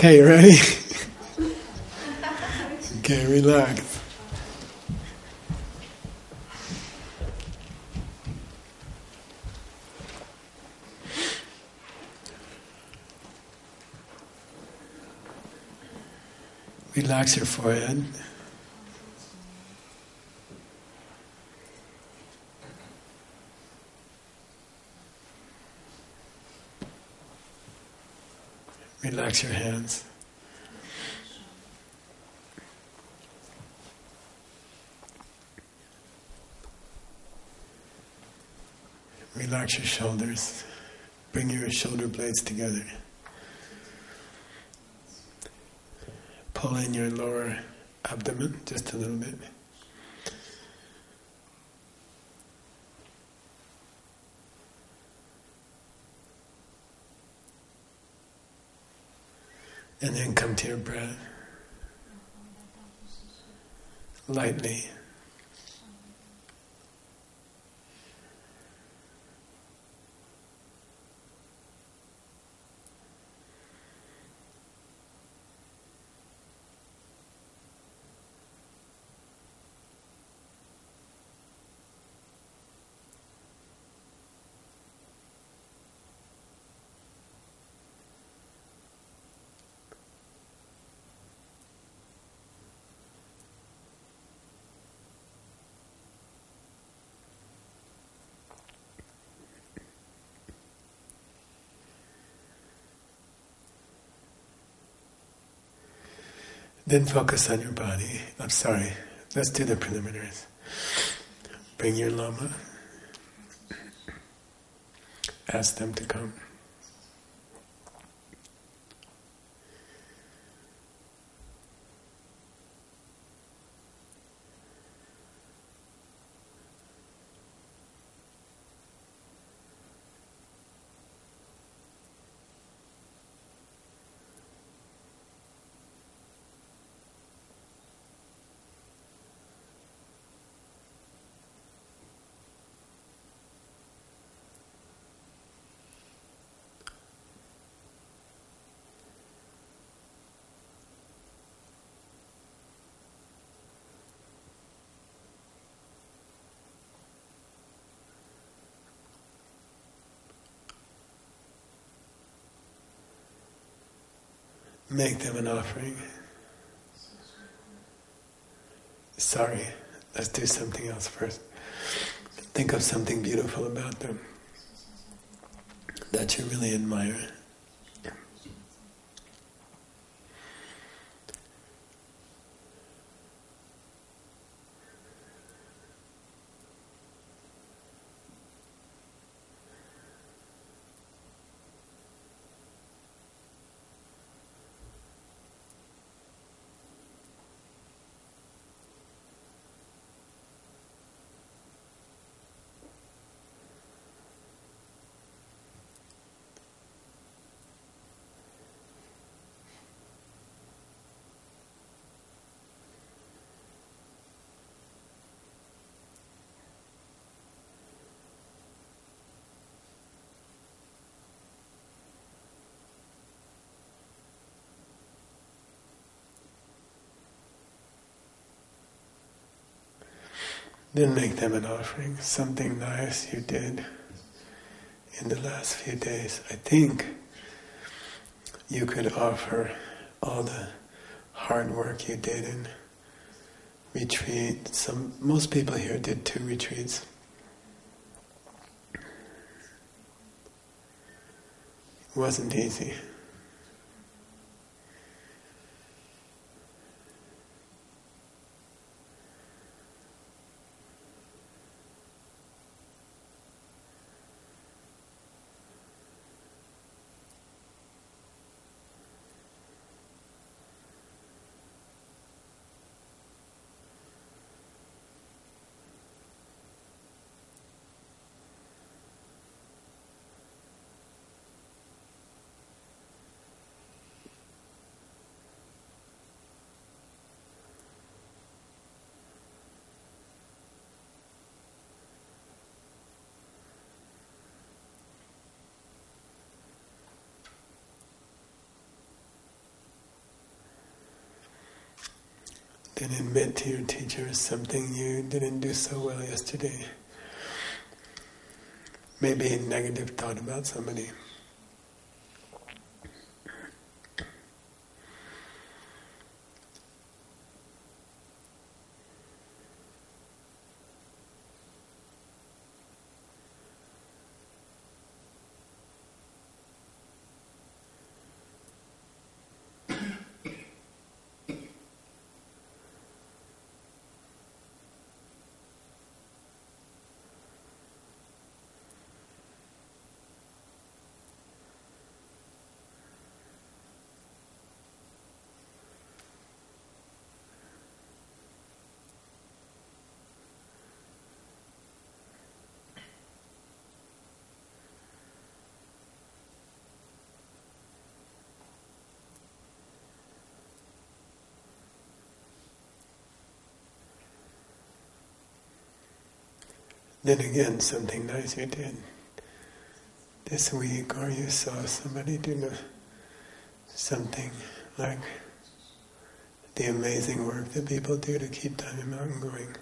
Okay, you ready? Okay, relax. Relax your forehead. Relax your hands. Relax your shoulders. Bring your shoulder blades together. Pull in your lower abdomen just a little bit. And then come to your breath. Lightly. Then focus on your body. I'm sorry, let's do the preliminaries. Bring your Lama. Ask them to come. Make them an offering. Sorry, let's do something else first. Think of something beautiful about them that you really admire. Then make them an offering, something nice you did in the last few days. I think you could offer all the hard work you did in retreat. Most people here did 2 retreats. It wasn't easy. Then admit to your teacher something you didn't do so well yesterday. Maybe a negative thought about somebody. Then again, something nice you did this week, or you saw somebody do something like the amazing work that people do to keep Diamond Mountain going.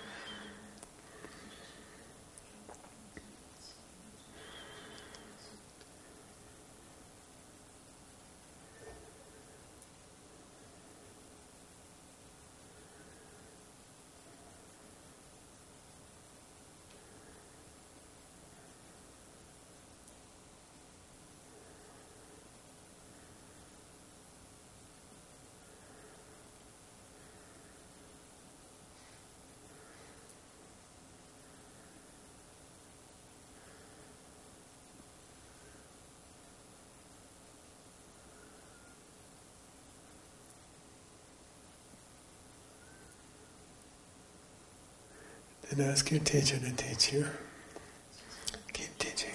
Then ask your teacher to teach you. Keep teaching.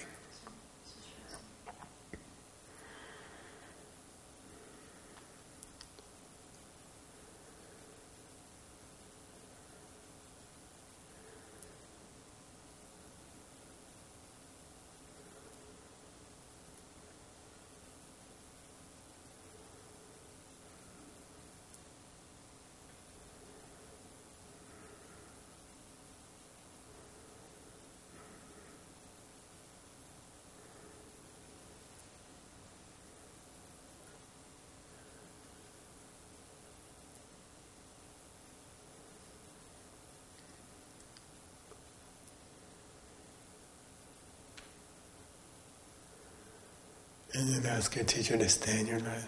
And then ask your teacher to stay in your life.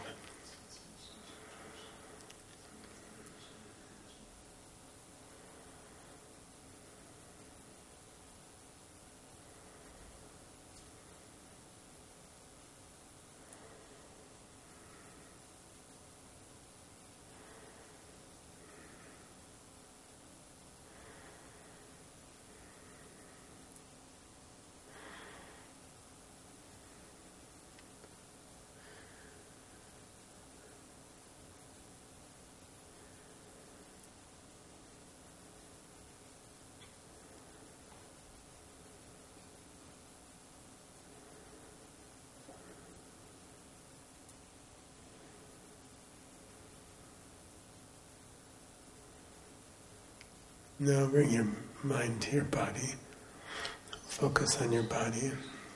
Now bring your mind to your body. Focus on your body.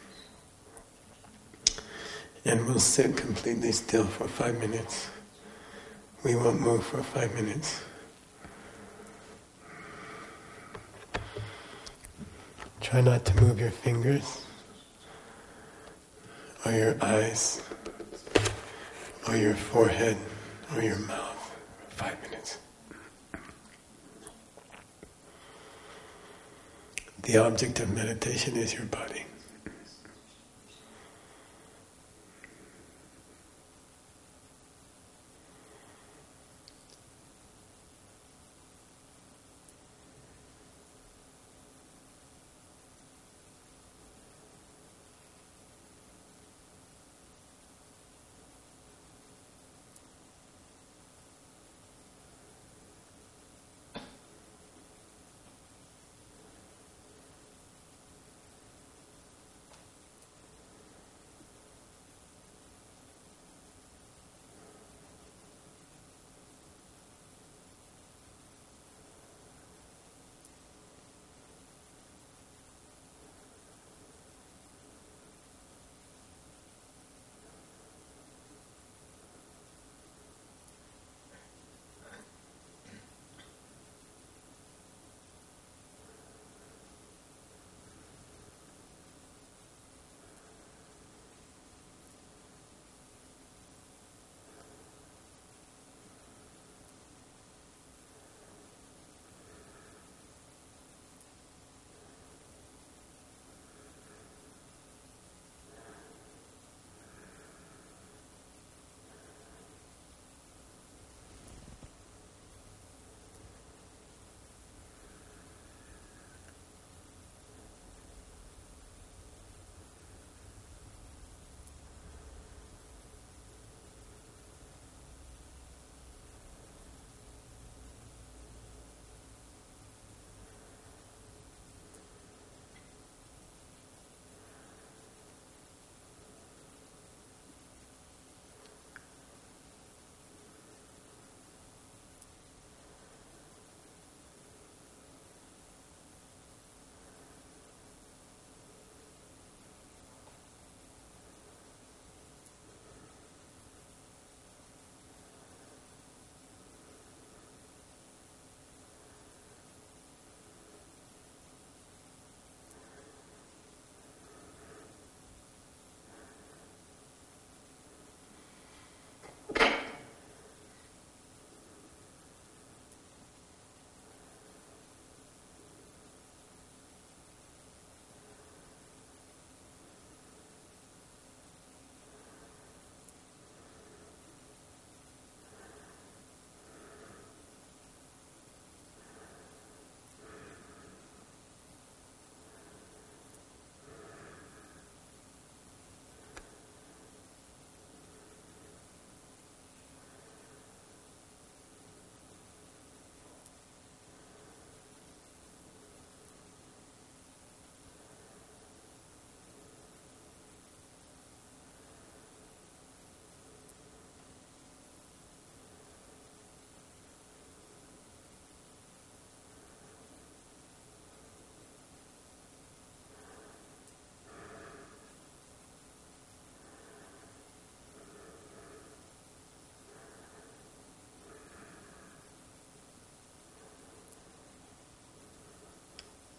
And we'll sit completely still for 5 minutes. We won't move for 5 minutes. Try not to move your fingers, or your eyes, or your forehead, or your mouth for 5 minutes. The object of meditation is your body.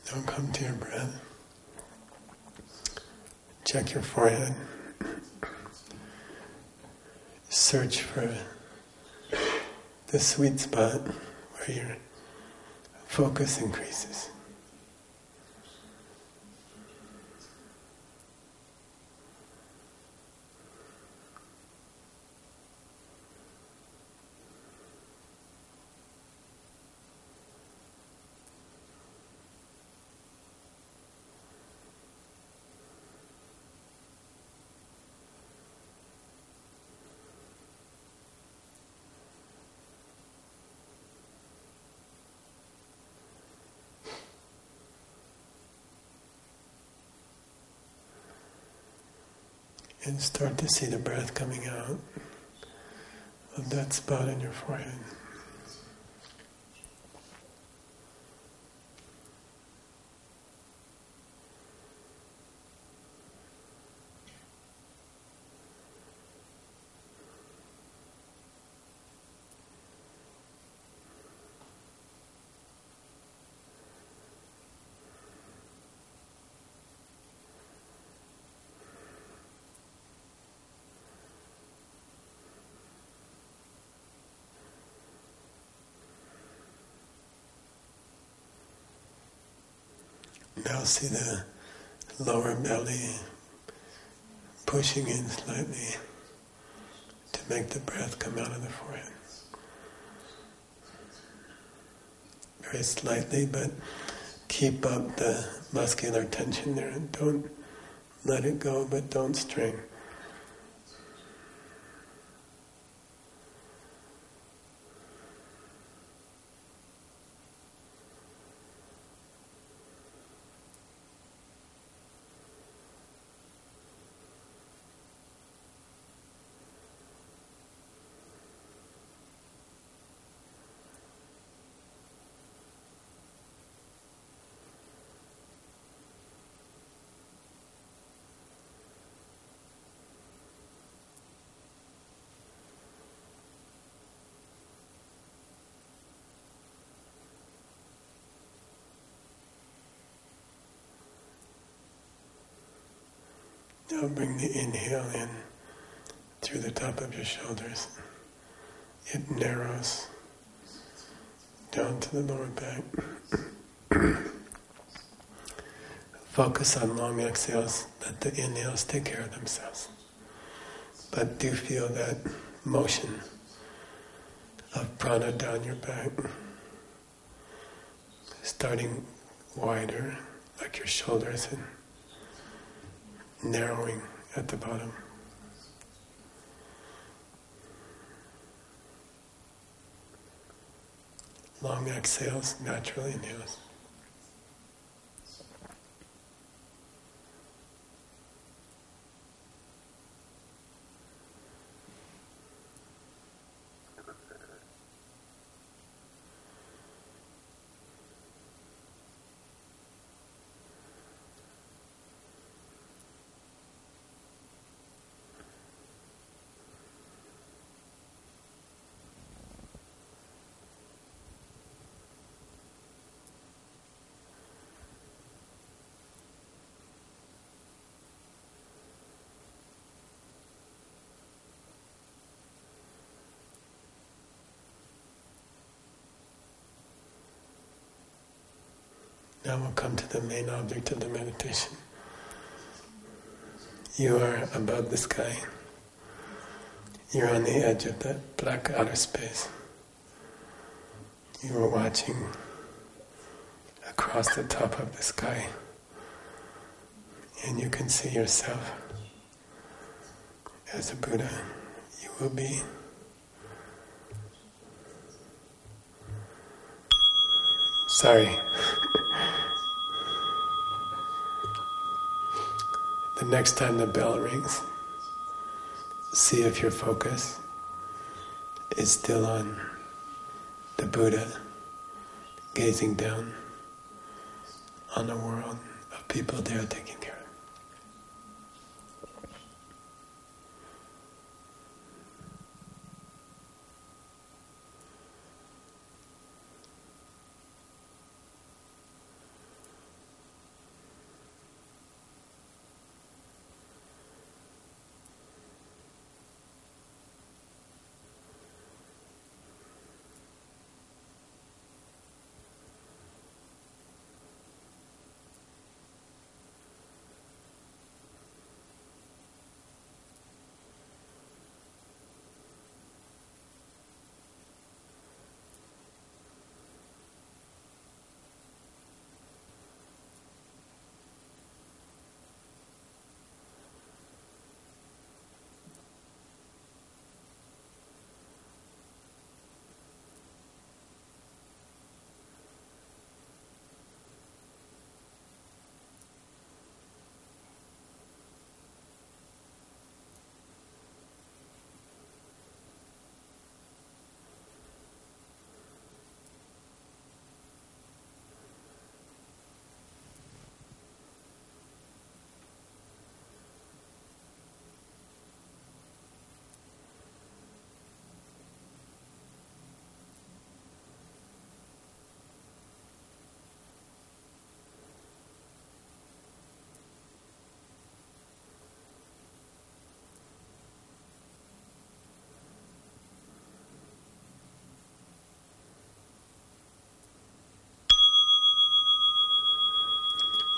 Now come to your breath. Check your forehead. Search for the sweet spot where your focus increases. And start to see the breath coming out of that spot in your forehead. Now see the lower belly pushing in slightly to make the breath come out of the forehead. Very slightly, but keep up the muscular tension there and don't let it go, but don't strain. Now bring the inhale in through the top of your shoulders. It narrows down to the lower back. Focus on long exhales. Let the inhales take care of themselves. But do feel that motion of prana down your back. Starting wider, like your shoulders, and narrowing at the bottom. Long exhales, natural inhales. Now we'll come to the main object of the meditation. You are above the sky. You're on the edge of that black outer space. You are watching across the top of the sky, and you can see yourself as a Buddha. You will be. Sorry. The next time the bell rings, see if your focus is still on the Buddha gazing down on a world of people they are taking care of.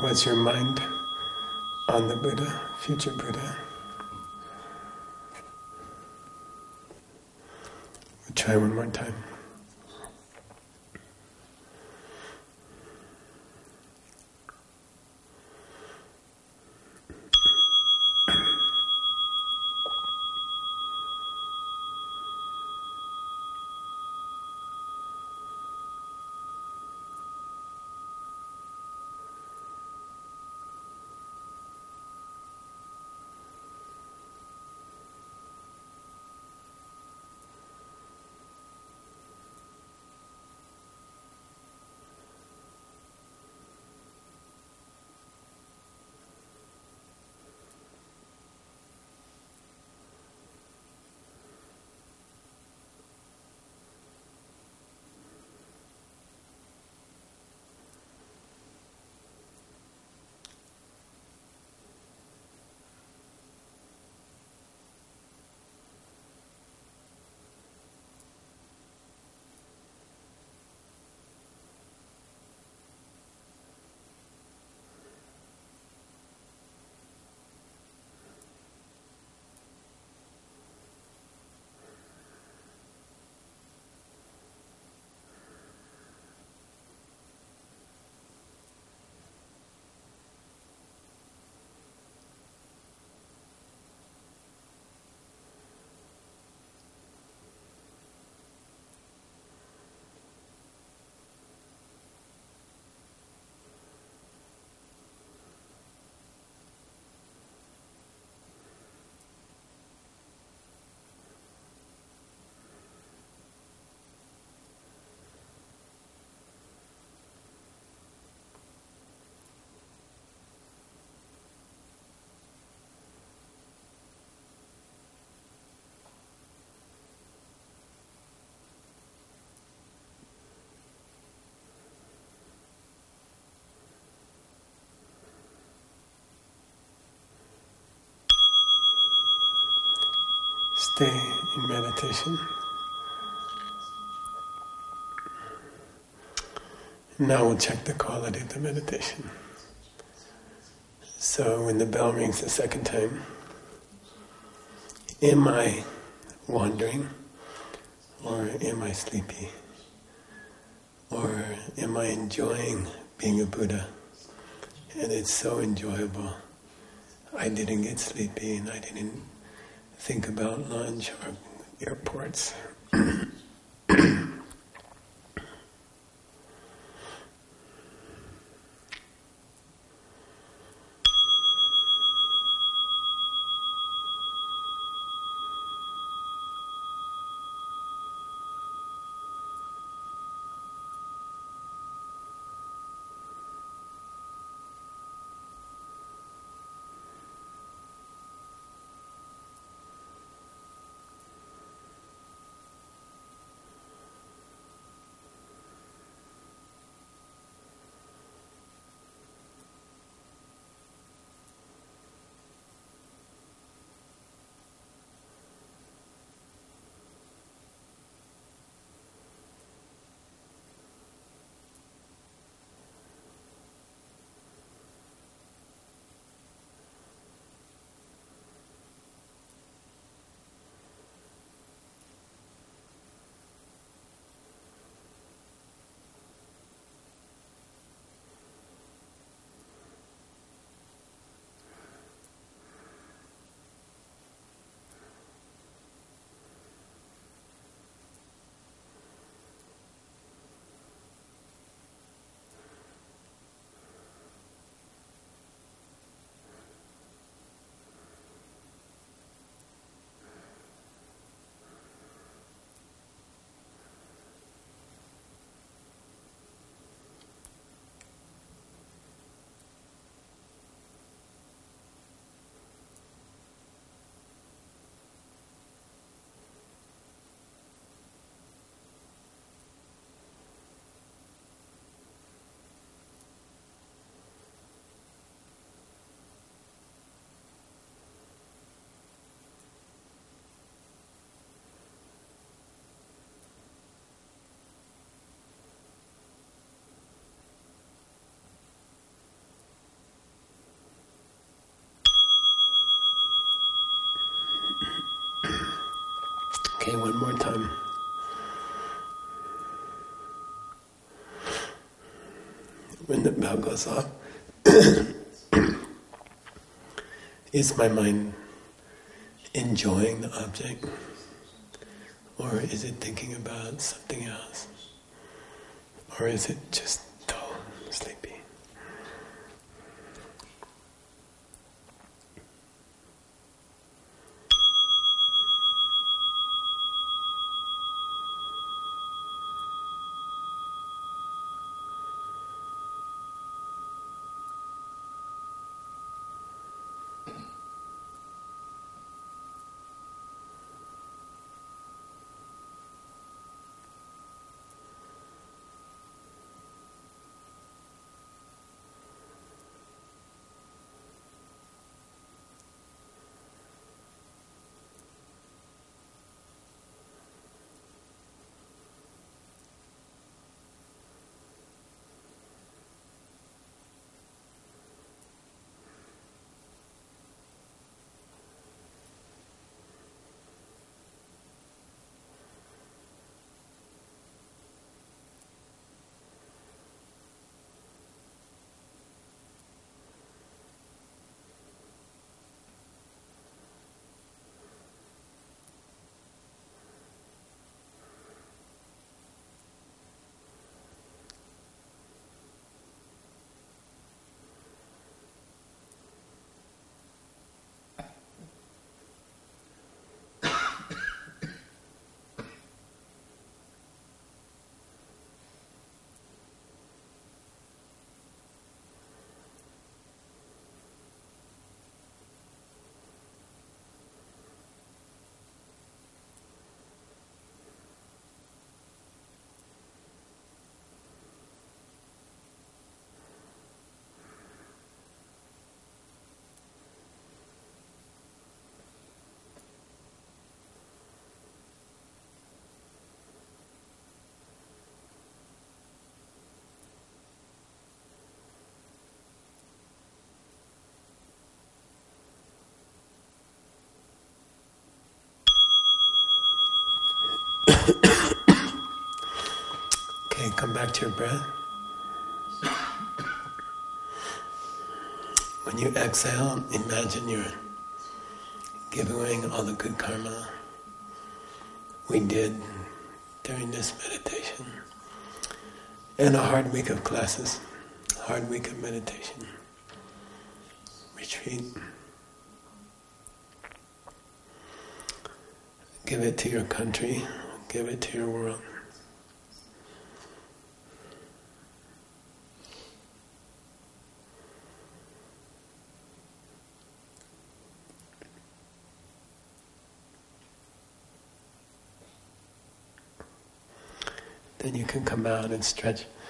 Was your mind on the Buddha, future Buddha? Try one more time. Stay in meditation. Now we'll check the quality of the meditation. So when the bell rings the second time, am I wandering? Or am I sleepy? Or am I enjoying being a Buddha? And it's so enjoyable. I didn't get sleepy and I didn't think about lunch or airports. Okay, one more time. When the bell goes off, is my mind enjoying the object? Or is it thinking about something else? Or is it just dull, sleepy? Okay, come back to your breath. When you exhale, imagine you're giving away all the good karma we did during this meditation. And a hard week of classes, hard week of meditation, retreat. Give it to your country, give it to your world. Then you can come out and stretch